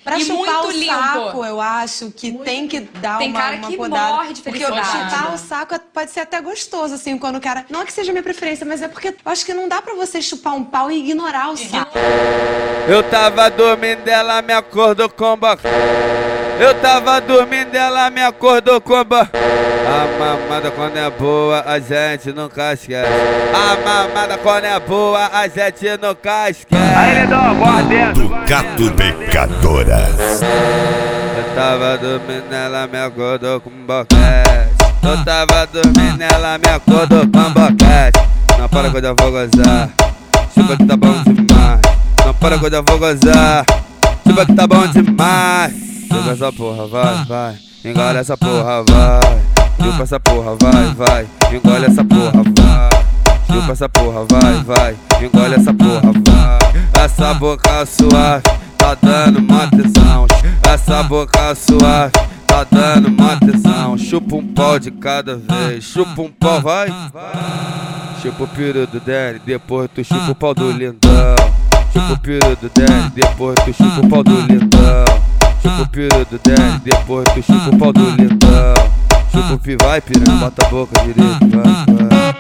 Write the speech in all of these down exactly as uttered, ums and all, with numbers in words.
Pra e chupar muito o limpo. saco, eu acho que muito tem que dar tem uma, cara uma que podada. morre de porque felicidade. chupar o saco pode ser até gostoso, assim, quando o cara... Não é que seja minha preferência, mas é porque eu acho que não dá pra você chupar um pau e ignorar o saco. Eu tava dormindo, ela me acordou com boca. Eu tava dormindo, ela me acordou com boca. A mamada quando é boa, a gente nunca esquece. A mamada quando é boa, a gente nunca esquece. Aí, Lidão, boa dentro. Ducato Pecadoras. Eu tava dormindo, ela me acordou com boquete. Eu tava dormindo, ela me acordou com boquete. Não para que eu já vou gozar, chupa que tá bom demais. Não para que eu já vou gozar, chupa que tá bom demais. Chupa essa porra, vai, vai, engole essa porra, vai. Chupa essa porra, vai, vai, engole essa porra, vai. Chupa essa porra, vai, vai, engole essa porra, vai. Essa boca suave tá dando mó tesão. Essa boca suave tá dando mó tesão. Chupa um pau de cada vez, chupa um pau, vai. Chupa o piru do Danny, depois tu chupa o pau do lindão. Chupa o piru do Danny, depois tu chupa o pau do lindão. Chupa o piru do Danny, depois tu chupa o pau do lindão. Chupa o pi, vai piranha, bota a boca direito, vai, vai.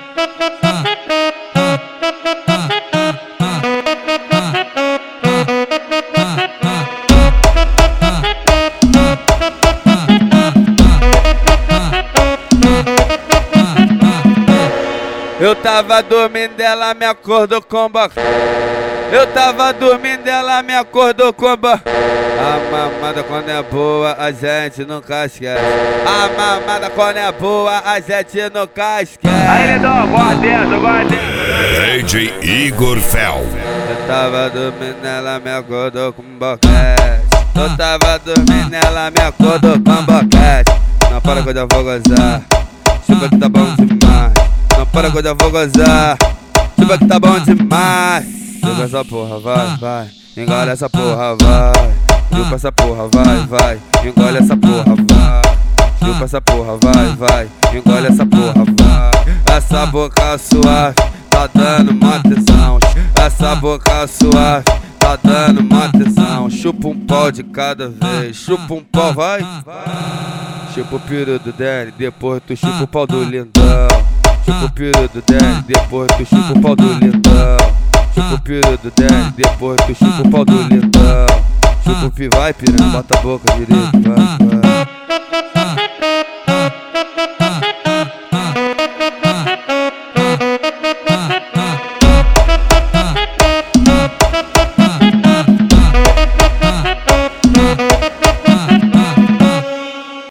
Eu tava dormindo, ela me acordou com boca. Eu tava dormindo, ela me acordou com boca. A mamada quando é boa, a gente nunca esquece. A mamada quando é boa, a gente nunca esquece. Aí, Lidão, boa dentro, boa dentro. D J Igor Fel. Eu tava dormindo, ela me acordou com boquete. Eu tava dormindo, ela me acordou com boquete. Não para que eu já vou gozar, chupa que tá bom demais. Não para que eu já vou gozar, chupa que tá bom demais. Chupa essa porra, vai, vai, engole essa porra, vai. Chupa essa porra, vai, vai, engole essa porra, vai. Chupa essa porra, vai, vai, engole essa porra, vai. Essa boca suave tá dando mó tesão. Essa boca suave tá dando mó tesão. Chupa um pau de cada vez, chupa um pau, vai. Chupa o piru do Danny, depois tu chupa o pau do lindão. Chupa o piru do Danny, depois tu chupa o pau do lindão. Chupa o piru do Danny, depois tu chupa o pau do lindão. Chupa o pi, vai piranha, bota a boca direito, vai, vai.